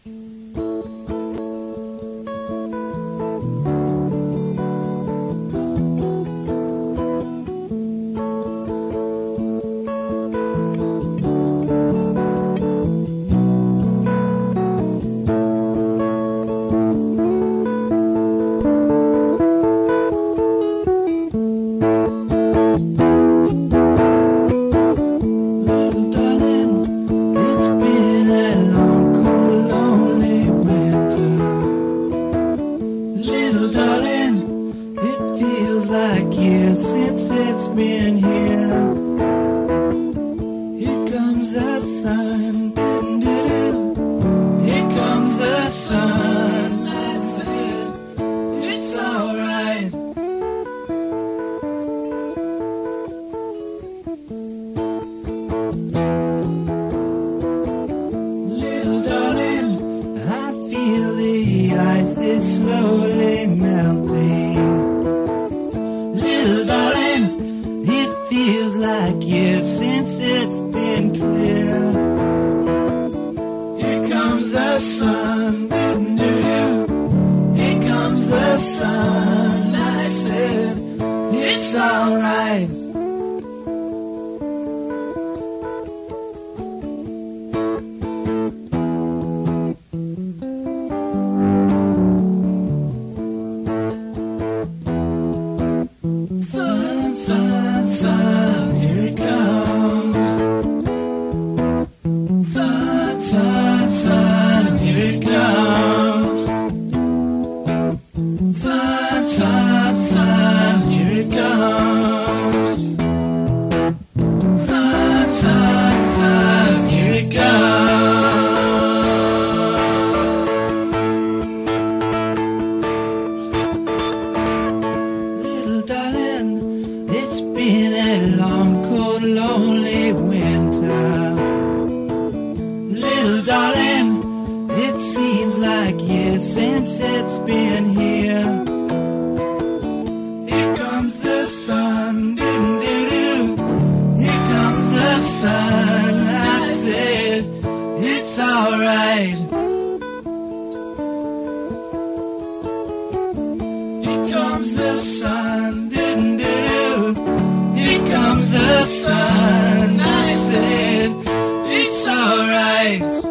Like years since it's been here. Here comes the sun, doo-doo-doo. Here comes the sun. I said, it's alright. Little darling, I feel the ice is slowly melting. Little darling, it feels like years since it's been clear. Here comes the sun, doo-doo-doo. Here comes the sun. I said, it's alright. Sun, sun, sun, here it comes. Sun, sun, sun, here it comes. Sun, sun, sun, here it comes. Sun, sun, sun, here it comes. Little darling, it's been a long, cold, lonely winter. Little darling, it seems like years since it's been here. Here comes the sun, doo-doo-doo. Here comes the sun. I said, it's alright. Here comes the sun, doo-doo-doo. Here comes the sun. I said, it's alright.